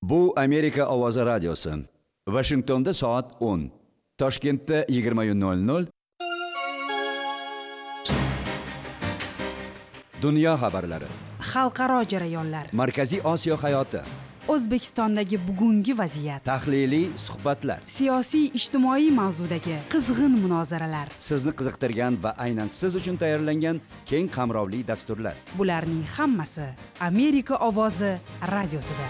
Bu Amerika Ovozi radiosi. Washingtonda soat 10. Toshkentda 20:00. Dunyo xabarlari. Xalqaro jarayonlar. Markaziy Osiyo hayoti. O'zbekistondagi bugungi vaziyat. Tahliliy suhbatlar. Siyosiy ijtimoiy mavzudagi qizg'in munozaralar. Sizni qiziqtirgan va aynan siz uchun tayyorlangan keng qamrovli dasturlar. Bularning hammasi Amerika Ovozi radiosida.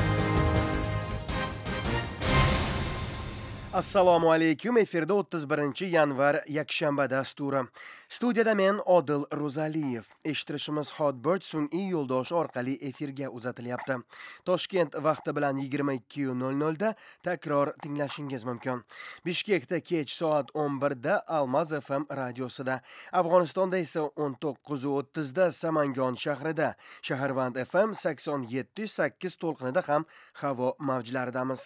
Assalomu alaykum. Efirda 31-yanvar yakshanba dasturi. Studiyada men Odil Ro'zaliyev. Eshittirishimiz Hotbird sun'iy yo'ldosh orqali efirga uzatilyapti. Toshkent vaqti bilan 22:00 da takror tinglashingiz mumkin. Bishkekda kech soat 11 da Almaz FM radiosida, Afg'onistonda esa 19:30 da Samangon shahrida, Shaharvand FM 87.8 to'lqinida ham havo mavjlaridamiz.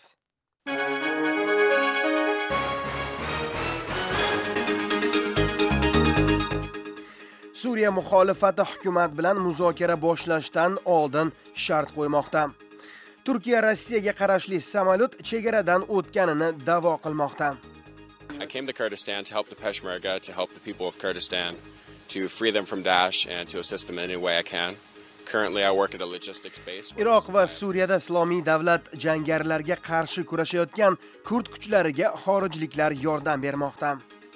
Suriya muxolifati hukumat bilan muzokara boshlashdan oldin shart qo'ymoqda. Turkiya Rossiyaga qarashli samolyot chegaradan o'tganini da'vo qilmoqda. I came to Kurdistan to help the Peshmerga, to help the people of Kurdistan, to free them from Daesh and to assist them in any way I can. Currently I work at a logistics base. Iroq va Suriyada Islomiy davlat jangarilarga qarshi kurashayotgan kurd kuchlariga xorijliklar yordam bermoqda.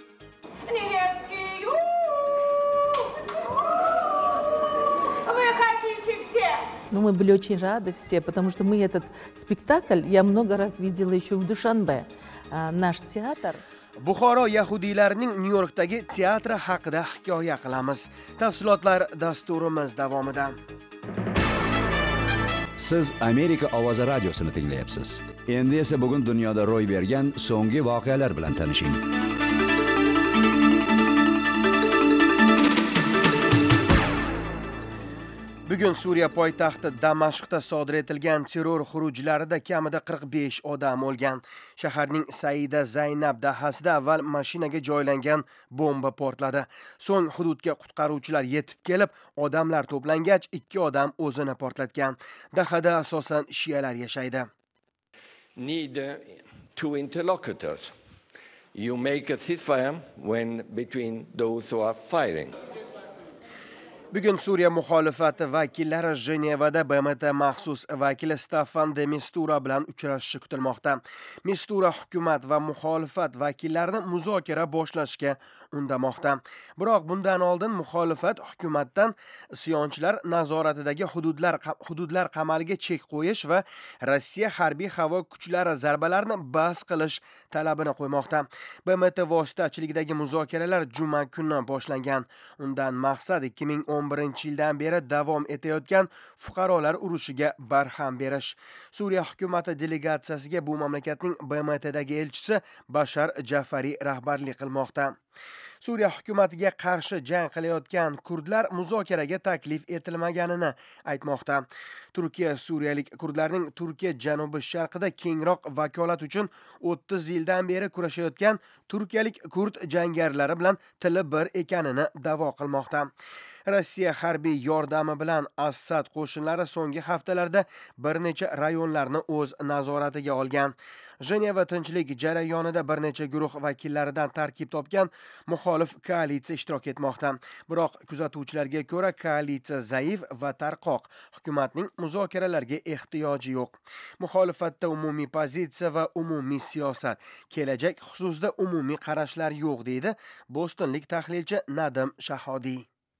Но мы были очень рады все, потому что мы этот спектакль, я много раз видела еще в Душанбе, наш театр. Buxoro yahudiylarining Nyu-Yorkdagi teatri haqida hikoya qilamiz. Tafsilotlar dasturimiz davomida. Siz Amerika Ovozi radiosini tinglayapsiz. Endi esa bugun dunyoda ro'y bergan so'nggi voqealar bilan tanishing. Bugun Suriya poytaxti Damashqda sodir etilgan terror xurujlarida kamida 45 odam o'lgan. Shaharning Saida Zaynab dahasida avval mashinaga joylangan bomba portladi. So'ng hududga qutqaruvchilar yetib kelib, odamlar to'plangach, 2 odam o'zini portlatgan. Dahada asosan shiyalar yashaydi. Need two interlocutors. You make a ceasefire when between those who are fighting. Bugun Suriya muxolifati vakillari Jenevada BMT maxsus vakili Staffan de Mistura bilan uchrashishi kutilmoqda. Mistura hukumat va muxolifat vakillarini muzokara boshlashga undamoqda. Biroq bundan oldin muxolifat hukumatdan isyonchilar nazoratidagi hududlar qamaliga chek qo'yish va Rossiya harbiy havo kuchlari zarbalarini bas qilish talabini qo'ymoqda. BMT vositachiligidagi muzokaralar juma kuni boshlangan. Undan maqsad 2011-yildan beri davom etayotgan fuqarolar urushiga barham berish. Suriya hukumati delegatsiyasiga bu mamlakatning BMTdagi elchisi Bashar Jafari rahbarlik qilmoqda. Suriya hukumatiga qarshi jang qilayotgan kurdlar muzokaraga taklif etilmaganini aytmoqda. Turkiya suriyalik kurdlarning Turkiya janubi sharqida kengroq vakolat uchun 30 yildan beri kurashayotgan turkiyalik kurd jangarilari bilan tili bir ekanini da'vo qilmoqda. Rossiya harbiy yordami bilan Assad qo'shinlari so'nggi haftalarda bir necha rayonlarni o'z nazoratiga olgan. Jeneva tinchlik jarayonida bir necha guruh vakillaridan tarkib topgan muxolif koalitsiya ishtirok etmoqda. Biroq kuzatuvchilarga ko'ra koalitsiya zaif va tarqoq. Hukumatning muzokaralarga ehtiyoji yo'q. Muxolifatda umumiy pozitsiya va umumiy siyosat, kelajak xususida umumiy qarashlar yo'q deydi bostonlik tahlilchi Nadim Shahodiy.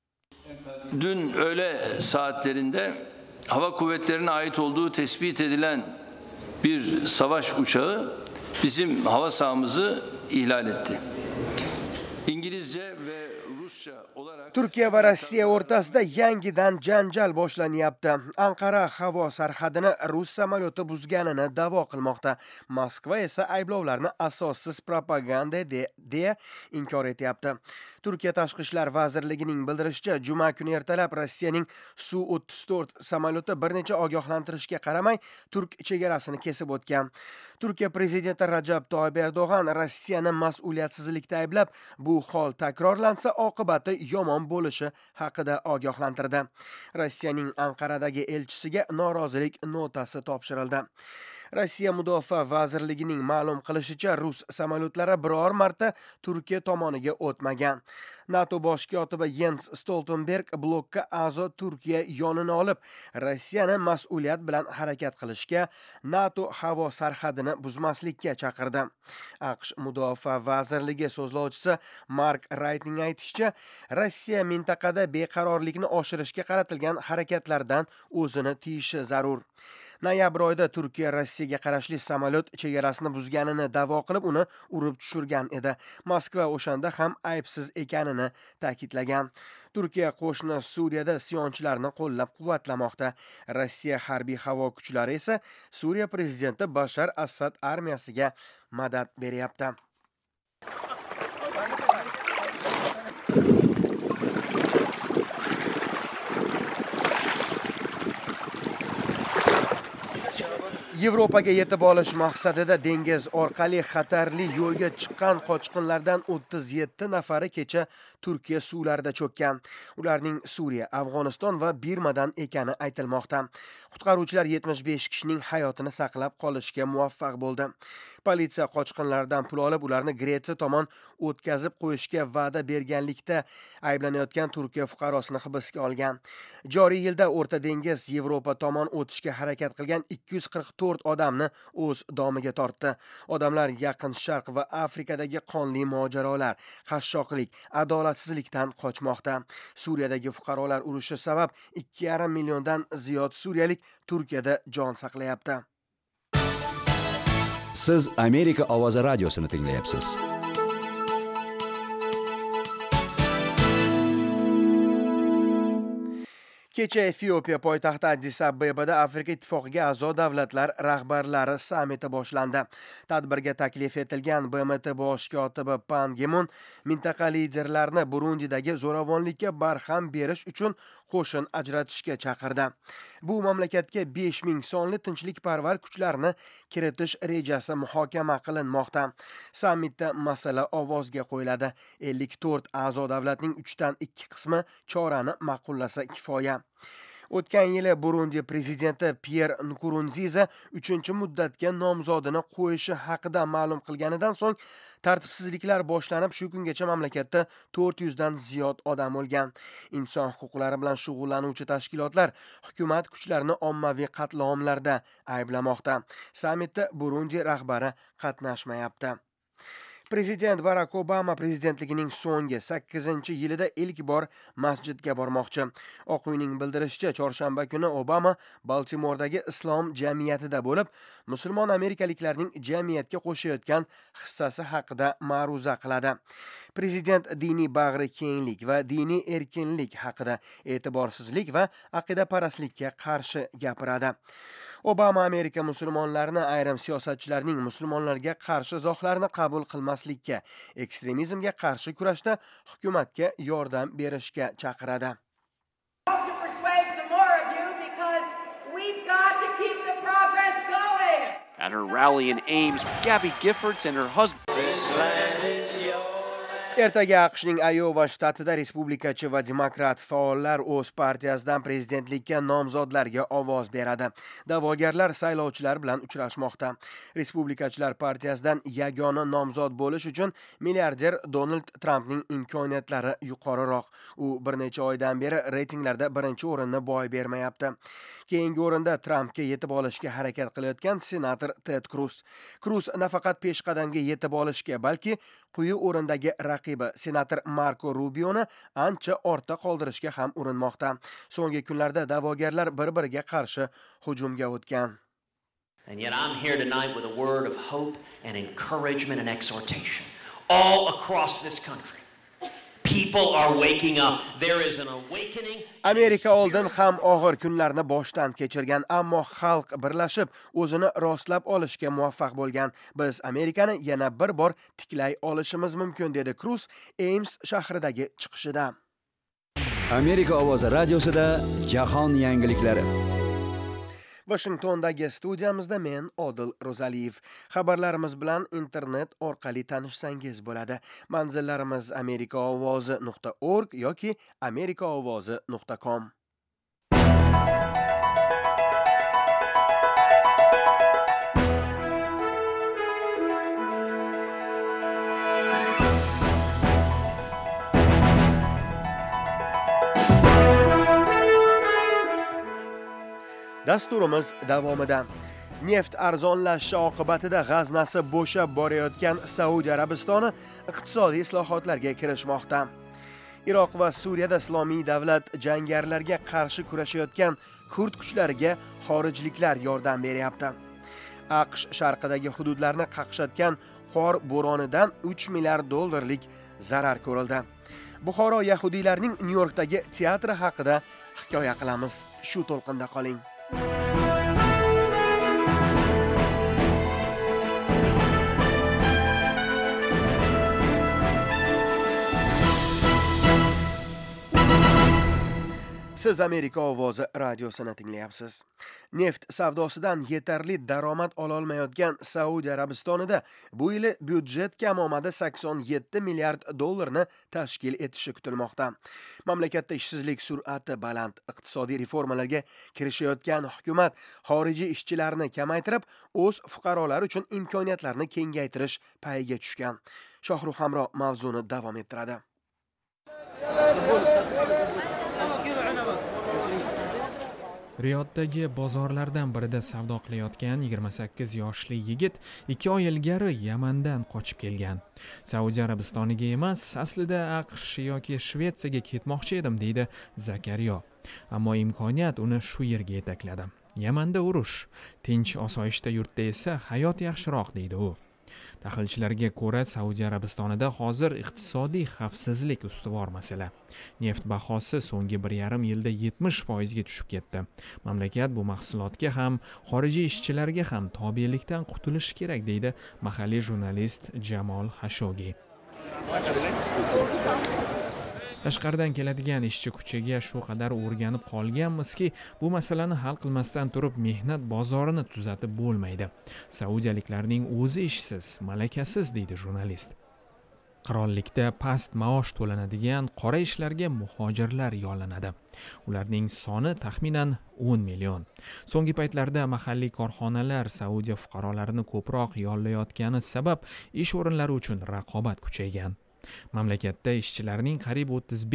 Dün öğle saatlerinde hava kuvvetlerine ait olduğu tespit edilen bir savaş uçağı bizim hava sahamızı ihlal etti. İngilizce ve Rusça olarak Turkiya va Rossiya o'rtasida yangidan janjal boshlanyapti. Anqara havo sarhadini rus samolyoti buzganini da'vo qilmoqda. Moskva esa ayblovlarni asossiz propaganda deya inkor etyapti. Turkiya Tashqi ishlar vazirligining bildirishicha, juma kuni ertalab Rossiyaning Su-34 samolyoti bir necha ogohlantirishga qaramay turk chegarasini kesib o'tgan. Turkiya prezidenti Rajab Toyyib Erdo'g'an Rossiyani mas'uliyatsizlikda ayblab, bu hol takrorlansa oqibati yomon tamom bo'lishi haqida ogohlantirdi. Rossiyaning Anqaradagi elchisiga norozilik notasi topshirildi. Rossiya Mudofaa vazirligining ma'lum qilishicha, rus samolyotlari biror marta Turkiya tomoniga o'tmagan. NATO bosh kotibi Jens Stoltenberg blokka a'zo Turkiya yonini olib, Rossiyani mas'uliyat bilan harakat qilishga, NATO havo sarhadini buzmaslikka chaqirdi. AQSh Mudofaa vazirligi so'zlovchisi Mark Wrightning aytishicha, Rossiya mintaqada beqarorlikni oshirishga qaratilgan harakatlardan o'zini tiyishi zarur. Noyabr oyida Turkiya Rossiyaga qarashli samolyot chegarasini buzganini da'vo qilib, uni urib tushirgan edi. Moskva o'shanda ham aybsiz ekanini ta'kidlagan. Turkiya qo'shni Suriyada isyonchilarni qo'llab-quvvatlamoqda. Rossiya harbiy havo kuchlari esa Suriya prezidenti Bashar Asad armiyasiga madad beryapti. Yevropaga yetib olish maqsadida dengiz orqali xatarli yo'lga chiqqan qochqinlardan 37 nafari kecha Turkiya suvlarida cho'kkan. Ularning Suriya, Afg'oniston va Birmadan ekani aytilmoqda. Qutqaruvchilar 75 kishining hayotini saqlab qolishga muvaffaq bo'ldi. Politsiya qochqinlardan pul olib, ularni Gretsiya tomon o'tkazib qo'yishga va'da berganlikda ayblanayotgan Turkiya fuqarosini hibsga olgan. Joriy yilda O'rta dengiz Yevropa tomon o'tishga harakat qilgan 244 odamni o'z domiga tortdi. Odamlar Yaqin Sharq va Afrikadagi qonli mojarolar, qashshoqlik, adolatsizlikdan qochmoqda. Suriyadagi fuqarolar urushi sabab 2,5 milliondan ziyod suriyalik Turkiyada jon saqlayapti. Siz Amerika ovozi radiosini tinglayapsiz. Kecha Efiopiya poytaxti Addis Abebada Afrika ittifoqiga a'zo davlatlar rahbarlari sammiti boshlandi. Tadbirga taklif etilgan BMT bosh kotibi Pan Gi-mun mintaqa liderlarini Burundidagi zo'ravonlikka barham berish uchun qo'shin ajratishga chaqirdi. Bu mamlakatga 5000 sonli tinchlikparvar kuchlarni kiritish rejasi muhokama qilinmoqda. Sammitda masala ovozga qo'yiladi. 54 a'zo davlatning 3dan 2 qismi chorani ma'qullasa kifoya. O'tgan yili Burundi prezidenti Pierre Nkurunziza 3-muddatga nomzodini qo'yishi haqida ma'lum qilganidan so'ng tartibsizliklar boshlanib, shu kungacha mamlakatda 400 dan ziyod odam o'lgan. Inson huquqlari bilan shug'ullanuvchi tashkilotlar hukumat kuchlarini ommaviy qatlomlarda ayblamoqda. Sammitda Burundi rahbari qatnashmayapti. Prezident Barack Obama prezidentligining so'nggi 8-yilida ilk bor masjidga bormoqchi. Oq uyning bildirishicha, chorshanba kuni Obama Baltimordagi islom jamiyatida bo'lib, musulmon amerikaliklarning jamiyatga qo'shayotgan hissasi haqida ma'ruza qiladi. Prezident diniy bag'ri kenglik va diniy erkinlik haqida, e'tiborsizlik va aqidaparastlikka qarshi gapiradi. Obama Amerika musulmonlarini ayrim siyosatchilarning musulmonlarga qarshi izohlarini qabul qilmaslikka, ekstremizmga qarshi kurashda hukumatga yordam berishga chaqiradi. At her rally in Ames, Gabby Giffords and her husband. Ertaga AQShning Iowa shtatida respublikachi va demokrat faollar o'z partiyasidan prezidentlikka nomzodlarga ovoz beradi. Da'vogarlar saylovchilar bilan uchrashmoqda. Respublikachilar partiyasidan yagona nomzod bo'lish uchun milliarder Donald Trumpning imkoniyatlari yuqoriroq. U bir necha oydan beri reytinglarda birinchi o'rinni boy bermayapti. Keyingi o'rinda Trumpga yetib olishga harakat qilayotgan senator Ted Cruz. Cruz nafaqat peshqadamga yetib olishga, balki quyi o'rindagi raqibi senator Marco Rubioni ancha ortda qoldirishga ham urinmoqda. So'nggi kunlarda da'vogarlar bir-biriga qarshi hujumga o'tgan. And yet I'm here tonight with a word of hope and encouragement and exhortation all across this country. People are waking up. There is an awakening. Amerika oldin ham og'ir kunlarni boshdan kechirgan, ammo xalq birlashib o'zini rostlab olishga muvaffaq bo'lgan. Biz Amerikani yana bir bor tiklay olishimiz mumkin, dedi Cruz Ames shahridagi chiqishida. Amerika ovozi radiosida jahon yangiliklari. Washingtondagi studiyamizda men Odil Ro'zaliyev. Xabarlarimiz bilan internet orqali tanishsangiz bo'ladi. Manzillarimiz amerikaovozi.org yoki amerikaovozi.com. Dasturimiz davomida neft arzonlashishi oqibatida g'aznasi bo'shab borayotgan Saudiya Arabistoni iqtisodiy islohotlarga kirishmoqda. Iroq va Suriyada islomiy davlat jangarilarga qarshi kurashayotgan kurd kuchlariga xorijliklar yordam beryapti. AQSh sharqidagi hududlarni qaqshatgan qor bo'ronidan $3 milliard zarar ko'rildi. Buxoro yahudiylarning Nyu-Yorkdagi teatri haqida hikoya qilamiz. Shu to'lqinda qoling. Siz Amerika ovozi radiosini tinglayapsiz. Neft savdosidan yetarli daromad ola olmayotgan Saudiya Arabistonida bu yil byudjet kamomadi $87 milliard tashkil etishi kutilmoqda. Mamlakatda ishsizlik sur'ati baland, iqtisodiy reformalarga kirishayotgan hukumat xorijiy ishchilarni kamaytirib, o'z fuqarolari uchun imkoniyatlarni kengaytirish payiga tushgan. Shohruh Hamro mavzuni davom ettiradi. Riyoddagi bozorlardan birida savdo qilayotgan 28 yoshli yigit 2 oy ilgari Yamandan qochib kelgan. Saudiya Arabistoniga emas, aslida AQSh yoki Shvetsiyaga ketmoqchi edim, deydi Zakariya. Ammo imkoniyat uni shu yerga yetakladi. Yamanda urush, tinch osoyishta yurtda esa hayot yaxshiroq, deydi u. Tahlilchilarga ko'ra, Saudiya Arabistonida hozir iqtisodiy xavfsizlik ustuvor masala. Neft bahosi so'nggi 1,5 yilda 70% ga tushib ketdi. Mamlakat bu mahsulotga ham, xorijiy ishchilarga ham tobelikdan qutulishi kerak, deydi mahalliy jurnalist Jamol Hashogi. Tashqaridan keladigan ishchi kuchiga shu qadar o'rganib qolganmizki, bu masalani hal qilmasdan turib mehnat bozorini tuzatib bo'lmaydi. Saudiyaliklarning o'zi ishsiz, malakasiz, deydi jurnalist. Qirollikda past maosh to'lanadigan qora ishlarga muhojirlar yollanadi. Ularning soni taxminan 10 million. So'nggi paytlarda mahalliy korxonalar Saudiya fuqarolarini ko'proq yollayotgani sabab ish o'rinlari uchun raqobat kuchaygan. Mamlakatda ishchilarning qariyb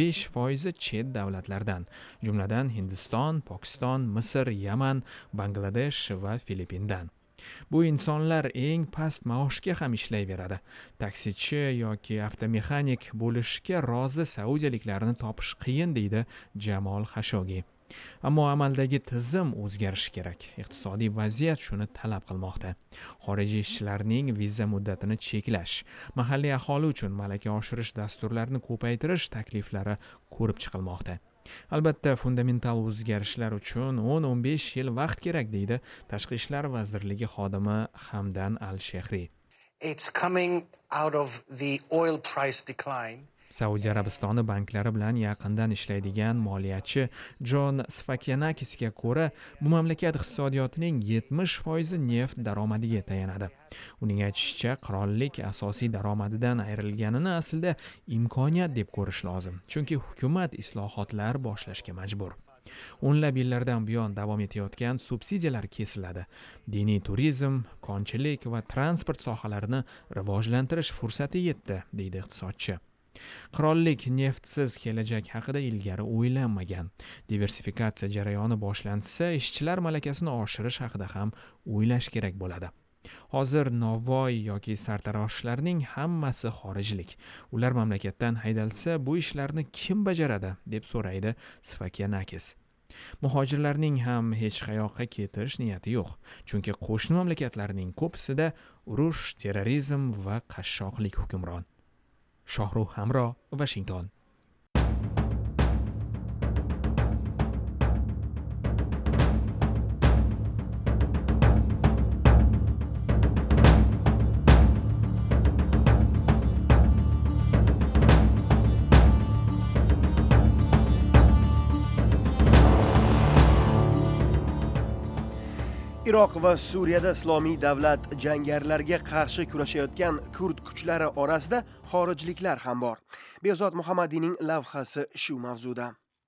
35% chet davlatlardan, jumladan Hindiston, Pokiston, Misr, Yaman, Bangladesh va Filippindan. Bu insonlar eng past maoshga ham ishlayveradi. Taksichi yoki avtomexanik bo'lishga rozi saudiyaliklarni topish qiyin, deydi Jamol Hashogi. Ammo amaldagi tizim o'zgarishi kerak. Iqtisodiy vaziyat shuni talab qilmoqda. Xorijiy ishchilarning viza muddatini cheklash, mahalliy aholi uchun malaka oshirish dasturlarini ko'paytirish takliflari ko'rib chiqilmoqda. Albatta, fundamental o'zgarishlar uchun 10-15 yil vaqt kerak, deydi Tashqi ishlar vazirligi xodimi Hamdan al-Shehri. It's coming out of the oil price decline. Saudiya Arabistoni banklari bilan yaqindan ishlaydigan moliyachi John Sfakyanakisga ko'ra, bu mamlakat iqtisodiyotining 70% neft daromadiga tayanadi. Uning aytishicha, qirollik asosiy daromadidan ayrilganini aslida imkoniyat deb ko'rish lozim, chunki hukumat islohotlar boshlashga majbur. O'nlab yillardan buyon davom etayotgan subsidiyalar kesiladi. Diniy turizm, konchilik va transport sohalarini rivojlantirish fursati yetdi, deydi iqtisodchi. Qirollik neftsiz kelajak haqida ilgari o'ylanmagan. Diversifikatsiya jarayoni boshlansa, ishchilar malakasini oshirish haqida ham o'ylash kerak bo'ladi. Hozir novvoy yoki sartaroshlarning hammasi xorijlik. Ular mamlakatdan haydalsa, bu ishlarni kim bajaradi, deb so'raydi Sfakyanakis. Muhojirlarning ham hech qayoqqa ketish niyati yo'q, chunki qo'shni mamlakatlarning ko'pisida urush, terrorizm va qashshoqlik hukmron. Shohruh Hamro, Washington. Iroq va Suriyada Islomiy davlat jangarilarga qarshi kurashayotgan kurd kuchlari orasida xorijliklar ham bor. Behzod Muhammadiyning lavhasi shu mavzuda.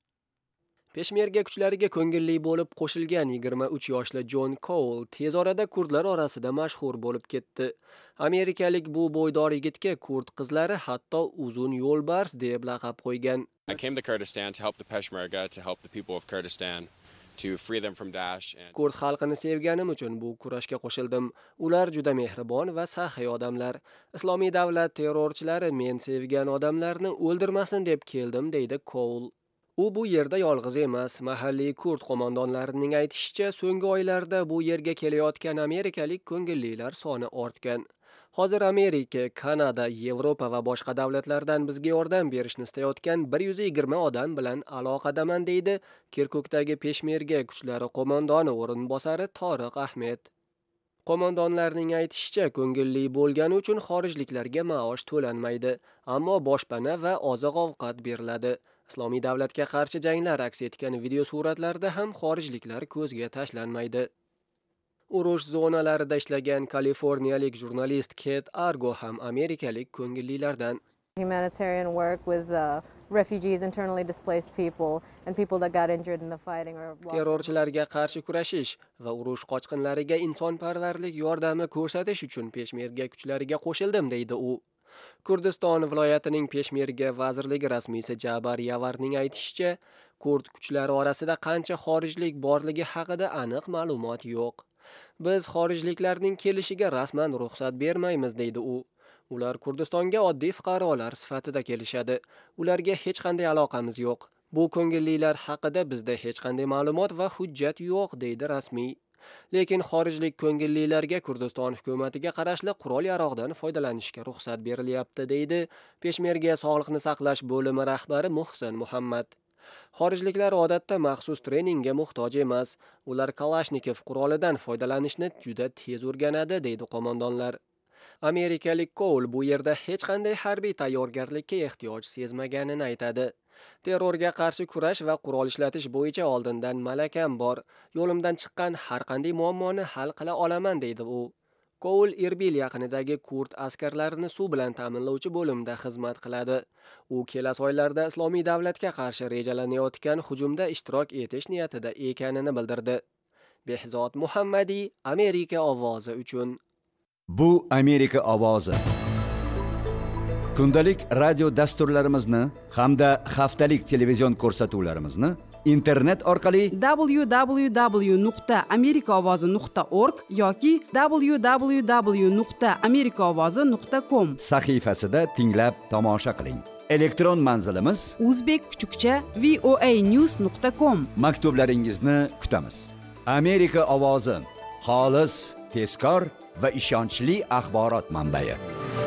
Peshmerga kuchlariga ko'ngilli bo'lib qo'shilgan 23 yoshli Jon Cole tez orada kurdlar orasida mashhur bo'lib ketdi. Amerikalik bu bo'ydor yigitga kurd qizlari hatto uzun yo'lbars deb laqab qo'ygan. I came to Kurdistan to help the Peshmerga, to help the people of Kurdistan, to free them from Daesh. Kurd xalqini sevganim uchun bu kurashga qo'shildim. Ular juda mehribon va saxiy odamlar. Islomiy davlat terrorchilari men sevgan odamlarni o'ldirmasin deb keldim, deydi Cole. U bu yerda yolg'iz emas. Mahalliy kurd qo'mondonlarining aytishicha, so'nggi oylarda bu yerga kelayotgan amerikalik ko'ngillilar soni ortgan. Hozir Amerika, Kanada, Yevropa va boshqa davlatlardan bizga yordam berishni istayotgan 120 odam bilan aloqadaman, deydi Kirkukdagi Peshmerga kuchlari qo'mondoni o'rinbosari Toriq Ahmed. Qo'mondonlarning aytishicha, ko'ngilli bo'lgani uchun xorijliklarga maosh to'lanmaydi, ammo boshpana va oziq-ovqat beriladi. Islomiy davlatga qarshi janglar aks etgan video suratlarda ham xorijliklar ko'zga tashlanmaydi. Urush zonalarida ishlagan kaliforniyalik jurnalist Kate Argo ham amerikalik ko'ngillilardan. Humanitarian work with refugees, internally displaced people and people that got injured in the fighting or lost. Terrorchilarga qarshi kurashish va urush qochqinlariga insonparvarlik yordami ko'rsatish uchun Peshmerga kuchlariga qo'shildim, deydi u. Kurdiston viloyatining Peshmerga vazirligi rasmiysi Jabar Yavarning aytishicha, kurd kuchlari orasida qancha xorijlik borligi haqida aniq ma'lumot yo'q. Biz xorijliklarning kelishiga rasman ruxsat bermaymiz, deydi u. Ular Kurdistonga oddiy fuqarolar sifatida kelishadi. Ularga hech qanday aloqamiz yo'q. Bu ko'ngillilar haqida bizda hech qanday ma'lumot va hujjat yo'q, deydi rasmiy. Lekin xorijlik ko'ngillilarga Kurdiston hukumatiga qarashli qurol-yarog'dan foydalanishga ruxsat berilyapti, deydi Peshmerga sog'liqni saqlash bo'limi rahbari Muhsin Muhammad. Xorijliklar odatda maxsus treningga muhtoj emas. Ular Kalashnikov qurolidan foydalanishni juda tez o'rganadi, deydi qo'mondonlar. Amerikalik Cole bu yerda hech qanday harbiy tayyorgarlikka ehtiyoj sezmaganini aytadi. Terrorga qarshi kurash va qurol ishlatish bo'yicha oldindan malakam bor. Yo'limdan chiqqan har qanday muammoni hal qila olaman, deydi u. Cole Erbil yaqinidagi kurd askarlarini suv bilan ta'minlovchi bo'limda xizmat qiladi. U kelasi oylarda Islomiy davlatga qarshi rejalanayotgan hujumda ishtirok etish niyatida ekanini bildirdi. Behzod Muhammadiy, Amerika ovozi uchun. Bu Amerika ovozi. Kundalik radio dasturlarimizni hamda haftalik televizion ko'rsatuvlarimizni internet orqali www.amerikaovozi.org yoki www.amerikaovozi.com sahifasida tinglab tomosha qiling. Elektron manzilimiz uzbek_voanews.com. Maktublaringizni kutamiz. Amerika ovozi, xolis, tezkor va ishonchli axborot manbai.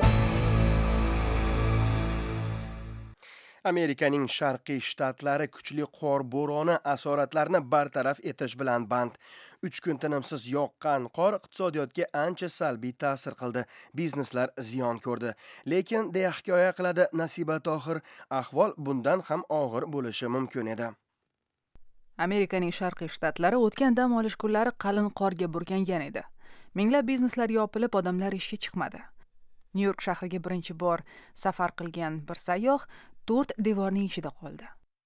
Amerikaning sharqiy shtatlari kuchli qor bo'roni asoratlarini bartaraf etish bilan band. 3 kun tinimsiz yoqqan qor iqtisodiyotga ancha salbiy ta'sir qildi. Bizneslar ziyon ko'rdi. Lekin deya hikoya qiladi Nasiba Tohir, ahvol bundan ham og'ir bo'lishi mumkin edi. Amerikaning sharqiy shtatlari o'tgan dam olish kunlari qalin qorga burkangan edi. Minglab bizneslar yopilib, odamlar ishga chiqmadi. Nyu-York shahriga birinchi bor safar qilgan bir sayyoh 4 devorning ichida qoldi.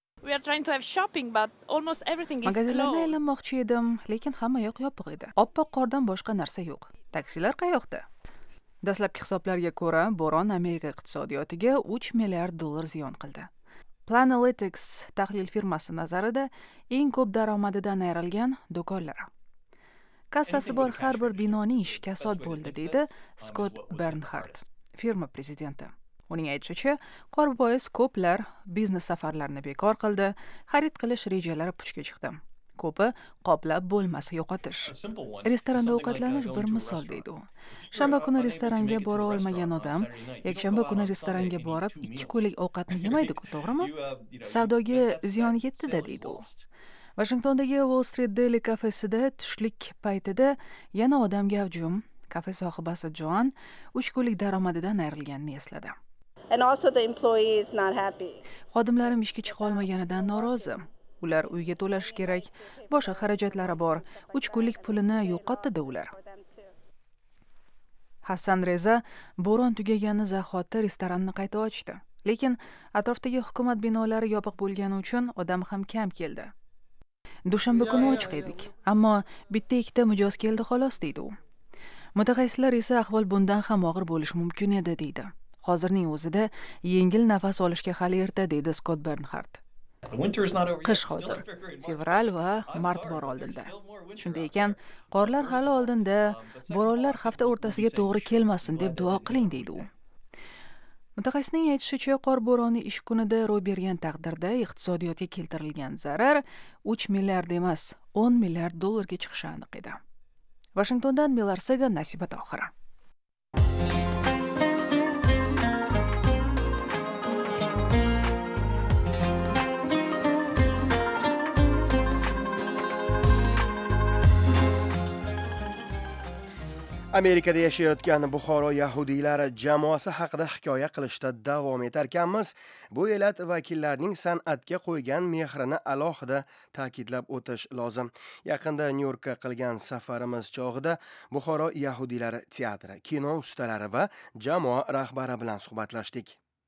Magazinlarni aylanmoqchi edim, lekin hamma yoq yopiq edi. Oppoq qordan boshqa narsa yo'q. Taksilar qayoqda? Dastlabki hisoblarga ko'ra, bo'ron Amerika iqtisodiyotiga $3 milliard ziyon qildi. Planalytics tahlil firmasi nazarida eng ko'p daromadidan ayrilgan do'konlar. Kassasi bor har bir binoning ishi kasod bo'ldi, deydi Scott Bernhardt, firma prezidenti. Uning aytishicha, qor bois ko'plar biznes safarlarini bekor qildi, xarid qilish rejalari puchga chiqdi. Ko'pi qoplab bo'lmasa yo'qotish. Restoranda ovqatlanish bir misol, deydi u. Shanba kuni restoranga bora olmagan odam yakshanba kuni restoranga borib 2 kunlik ovqatni yemaydi-ku, to'g'rimi? Savdoga ziyon yetdi-da, deydi u. Washingtondagi Wall Street Daily kafesida tushlik paytida yana odam gavjum. Kafe sohibasi John 3 kunlik daromadidan ayrilganini esladi. And also the employee is not happy. Xodimlarim ishga chiqa olmaganidan norozi. Ular uyga to'lash kerak, boshqa xarajatlari bor. 3 kunlik pulini yo'qotdi-da ular. Hassan Reza bo'ron tugagani zahoti restoranni qayta ochdi. Lekin atrofdagi hukumat binolari yopiq bo'lgani uchun odam ham kam keldi. Dushanba kuni ochiq edik, ammo bitta-ikkita mijoz keldi xolos deydi u. Mutaxassislar esa ahvol bundan ham og'ir bo'lishi mumkin edi deydi. Hozirning o'zida yengil nafas olishga hali erta deydi Scott Bernhardt. Qish hozir, fevral va mart bor oldinda. Shunday ekan, qorlar hali oldinda, bo'ronlar hafta o'rtasiga to'g'ri kelmasin deb duo qiling deydi u. Mutaxassisning aytishicha, qor bo'roni ish kunida ro'y bergan taqdirda iqtisodiyotga keltirilgan zarar 3 milliard emas, 10 milliard dollarga chiqishi aniq edi. Washingtondan Belarsaga Nasiba Tohira. Amerikada yashayotgan Buxoro yahudiylari jamoasi haqida hikoya qilishda davom etarkanmiz, bu elat vakillarining san'atga qo'ygan mehrini alohida ta'kidlab o'tish lozim. Yaqinda Nyu-Yorkka qilgan safarimiz chog'ida Buxoro yahudiylari teatri, kino ustalari va jamoa rahbari bilan suhbatlashdik.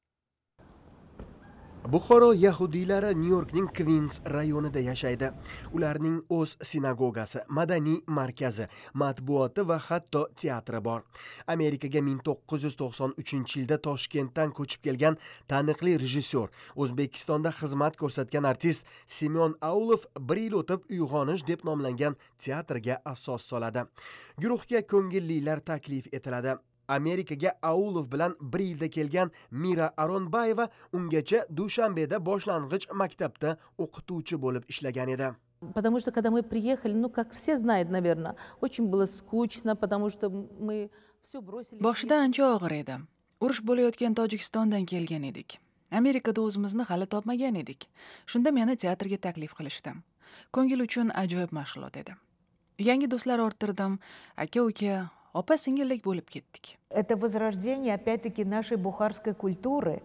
Buxoro yahudiylari Nyu-Yorkning Queens rayonida yashaydi. Ularning o'z sinagogasi, madaniy markazi, matbuoti va hatto teatri bor. Amerikaga 1993-yilda Toshkentdan ko'chib kelgan taniqli rejissyor, O'zbekistonda xizmat ko'rsatgan artist Semyon Aulov 1 yil o'tib Uyg'onish deb nomlangan teatrga asos soladi. Guruhga ko'ngillilar taklif etiladi. Amerikaga Aulov bilan 1 yilda kelgan Mira Aronbayeva ungacha Dushanbeda boshlang'ich maktabda o'qituvchi bo'lib ishlagan edi. Потому что когда мы приехали, как все знают, наверное, очень было скучно, потому что мы все бросили. Boshida ancha og'ir edi. Urush bo'layotgan Tojikistondan kelgan edik. Amerikada o'zimizni hali topmagan edik. Shunda meni teatrga taklif qilishdi. Ko'ngil uchun ajoyib mashg'ulot edi. Yangi do'stlar orttirdim, aka-uka, opa-singillik bo'lib ketdik. Это возрождение опять-таки нашей бухарской культуры,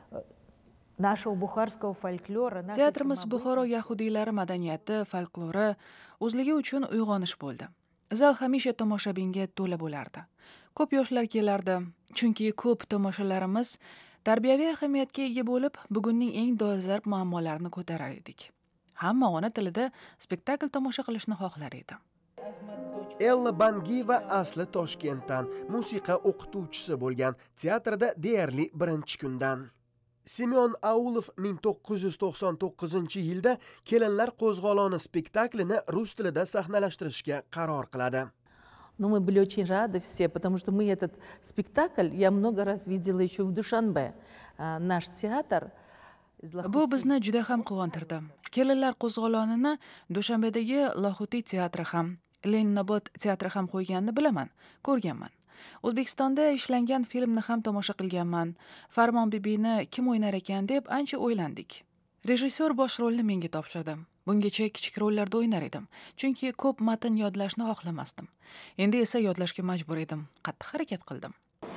нашего бухарского фольклора. Teatrimiz Buxoro yahudiylari madaniyati, folklori o'zligi uchun uyg'onish bo'ldi. Zal hamisha tomoshabinga to'la bo'lardi. Ko'p yoshlar kelardi, chunki ko'p tomoshalarimiz tarbiyaviy ahamiyatga ega bo'lib, bugunning eng dolzarb muammolarini ko'tarar edik. Hamma ona tilida spektakl tomosha qilishni xohlar edi. Ella Bangiyeva asli Toshkentdan, musiqa o'qituvchisi bo'lgan, teatrda deyarli birinchi kundan. Semyon Aulov 1999-yilda Kelinlar qo'zg'oloni spektaklini rus tilida sahnalashtirishga qaror qiladi. Но мы были очень рады все, потому что мы этот спектакль, я много раз видела еще в Душанбе, наш театр. Bu bizni juda ham quvontirdi. Kelinlar qo'zg'olonini Dushanbedagi Lahuti teatri ham, Leninobod teatri ham qo'yganini bilaman, ko'rganman. O'zbekistonda ishlangan filmni ham tomosha qilganman. Farmon bibini kim o'ynar ekan deb ancha o'ylandik. Rejissyor bosh rolni menga topshirdi. Bungacha kichik rollarda o'ynar edim, chunki ko'p matn yodlashni xohlamasdim. Endi esa yodlashga majbur edim. Qattiq harakat qildim.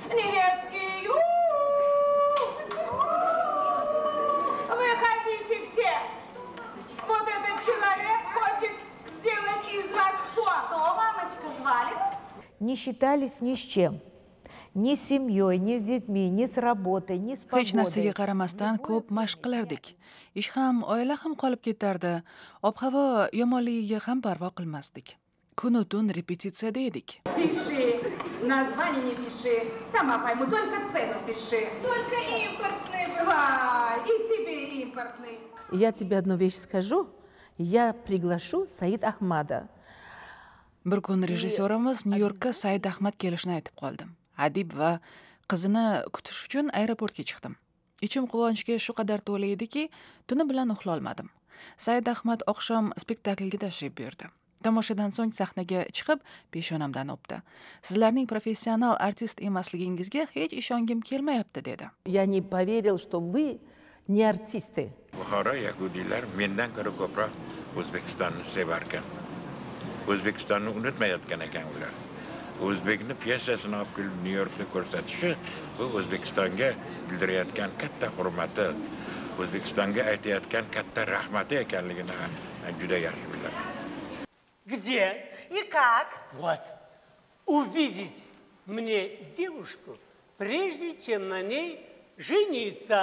Не считались ни с чем. Ни с семьей, ни с детьми, ни с работой, ни с погодой. Hech narsaga qaramasdan ko'p mashq qilardik. Ish ham, oila ham qolib ketardi. Ob-havo yomonligiga ham parvo qilmasdik. Kunu tun repetitsiyada edik. Пиши, название не пиши. Сама пойму, только цену пиши. Только импортный бывай, и тебе импортный. Я тебе одну вещь скажу. Я приглашу Said Ahmada. Bir kun rejissyorimiz Nyu-Yorkka Said Ahmad kelishini aytib qoldi. Adib va qizini kutish uchun aeroportga chiqdim. Ichim quvonchga shu qadar to'la ediki, tuni bilan uxla olmadim. Said Ahmad oqshom spektaklga tashrif buyurdi. Tomoshadan so'ng sahnaga chiqib, peshonamdan o'pdi. Sizlarning professional artist emasligingizga hech ishongim kelmayapti dedi. Я не поверил, что вы не артисты. Buxoro yahudiylar mendan ko'ra ko'proq O'zbekistonni sevar ekan. O'zbekistonni unutmayotgan ekan ular. O'zbekni piyesasini olib kelib Nyu-Yorkda ko'rsatishi bu O'zbekistonga bildirayotgan katta hurmati, O'zbekistonga aytayotgan katta rahmati ekanligini juda yaxshi bilaman. Где и как? Вот. Увидеть мне девушку, прежде чем на ней жениться.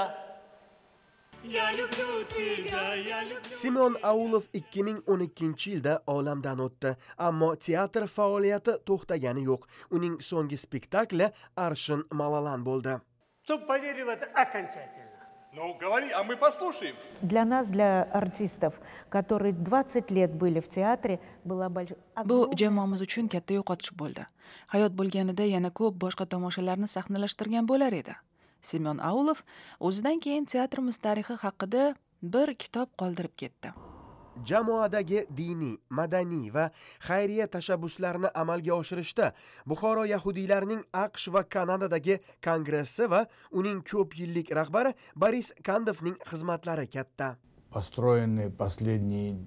Semyon Aulov 2012-yilda olamdan o'tdi, ammo teatr faoliyati to'xtagani yo'q. Uning so'nggi spektakli Arshin Malalan bo'ldi. Кто поверил в это окончательно? Ну, говори, а мы послушаем. Для нас, для артистов, которые 20 лет были в театре, была большая... Bu jamoamiz uchun katta yo'qotish bo'ldi. Hayot bo'lganida yana ko'p boshqa tomoshalarni sahnalashtirgan bo'lar edi. Semyon Aulov o'zidan keyin teatrimiz tarixi haqida bir kitob qoldirib ketdi. Jamoadagi diniy, madaniy va xayriya tashabbuslarini amalga oshirishda Buxoro yahudiylarining AQSh va Kanadadagi kongressi va uning ko'p yillik rahbari Boris Kandovning xizmatlari katta. Построены последние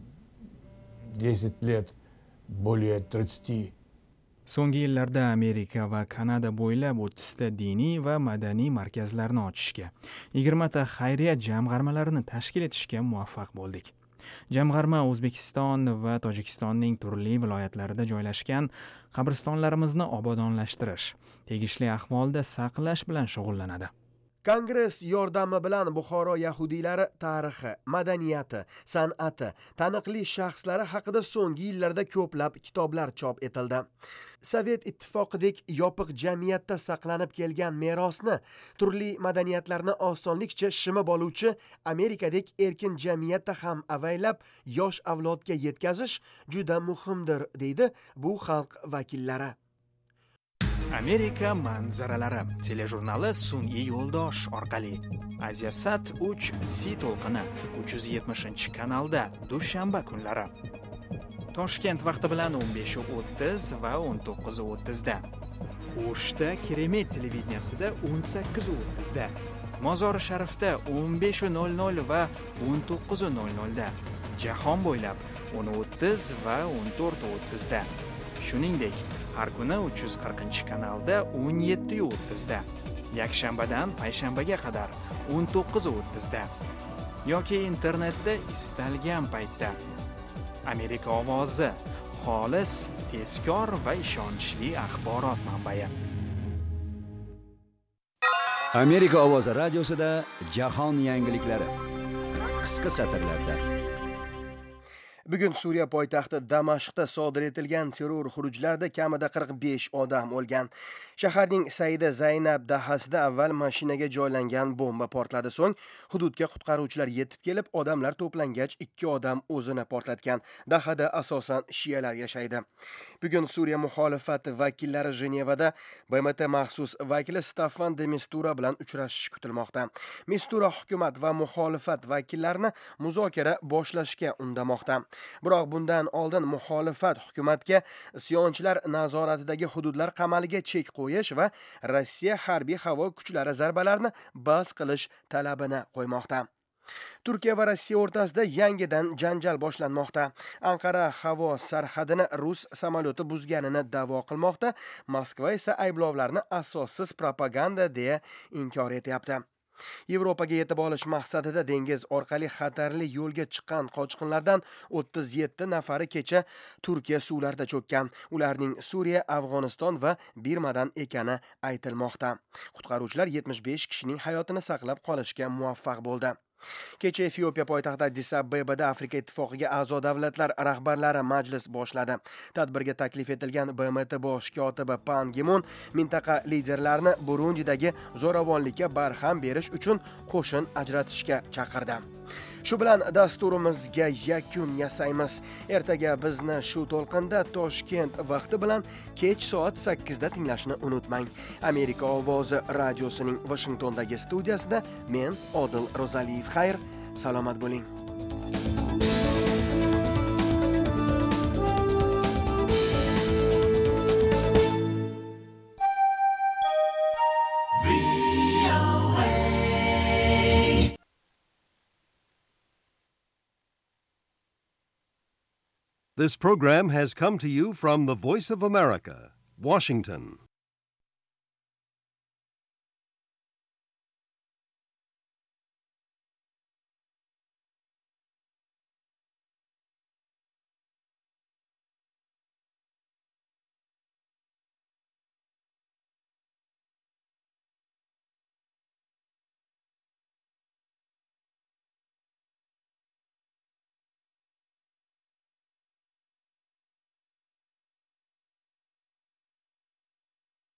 10 лет более 30. So'nggi yillarda Amerika va Kanada bo'ylab 30 ta diniy va madaniy markazlarni ochishga, 20 ta xayriya jamg'armalarini tashkil etishga muvaffaq bo'ldik. Jamg'arma O'zbekiston va Tojikistonning turli viloyatlarida joylashgan qabristonlarimizni obodonlashtirish, tegishli ahvolda saqlash bilan shug'ullanadi. Kongress yordami bilan Buxoro yahudiylari tarixi, madaniyati, san'ati, taniqli shaxslari haqida so'nggi yillarda ko'plab kitoblar chop etildi. Sovet ittifoqidek yopiq jamiyatda saqlanib kelgan merosni, turli madaniyatlarni osonlikcha shimib oluvchi Amerikadek erkin jamiyatda ham avaylab yosh avlodga yetkazish juda muhimdir, deydi bu xalq vakillari. Amerika manzaralari telejurnali sun'iy yo'ldosh orqali Asiasat 3C to'lqini 370-kanalda dushanba kunlari. Toshkent vaqti bilan 15:30 va 19:30 da. O'shda Keremet televideniyasida 18:30 da. Mozori Sharifda 15:00 va 19:00 da. Jahon bo'ylab 10:30 va 14:30 da. Shuningdek, har kuni 340-kanalda 17:30 da. Yakshanbadan payshanbaga qadar 19:30 da. Yoki internetda istalgan paytda. Amerika ovozi, xolis, tezkor va ishonchli axborot manbai. Amerika ovozi radiosida jahon yangiliklari qisqa satrlarda. Bugun Suriya poytaxti Damashqda sodir etilgan terror xurujlarida kamida 45 odam o'lgan. Shaharning Saida Zaynab dahasida avval mashinaga joylangan bomba portladi. So'ng hududga qutqaruvchilar yetib kelib, odamlar to'plangach 2 odam o'zini portlatgan. Dahada asosan shiyalar yashaydi. Bugun Suriya muxolifati vakillari Jenevada BMT maxsus vakili Staffan de Mistura bilan uchrashishi kutilmoqda. Mistura hukumat va muxolifat vakillarini muzokara boshlashga undamoqda. Biroq bundan oldin muxolifat hukumatga isyonchilar nazoratidagi hududlar qamaliga chek qo'yish va Rossiya harbiy havo kuchlari zarbalarini bas qilish talabini qo'ymoqda. Turkiya va Rossiya o'rtasida yangidan janjal boshlanmoqda. Anqara havo sarhadini rus samolyoti buzganini da'vo qilmoqda. Moskva esa ayblovlarni asossiz propaganda deya inkor etyapti. Yevropaga yetib olish maqsadida dengiz orqali xatarli yo'lga chiqqan qochqinlardan 37 nafari kecha Turkiya suvlarida cho'kkan. Ularning Suriya, Afg'oniston va Birmadan ekani aytilmoqda. Qutqaruvchilar 75 kishining hayotini saqlab qolishga muvaffaq bo'ldi. Kecha Efiopiya poytaxti Addis Abebada Afrika ittifoqiga a'zo davlatlar rahbarlari majlis boshladi. Tadbirga taklif etilgan BMT bosh kotibi Pan Gi-mun mintaqa liderlarini Burundidagi zo'ravonlikka barham berish uchun qo'shin ajratishga chaqirdi. Shu bilan dasturimizga yakun yasaymiz. Ertaga bizni shu to'lqinda Toshkent vaqti bilan kech soat 8 da tinglashni unutmang. Amerika ovozi radiosining Washingtondagi studiyasida men Odil Rozaliyev. Xayr, salomat bo'ling. This program has come to you from the Voice of America, Washington.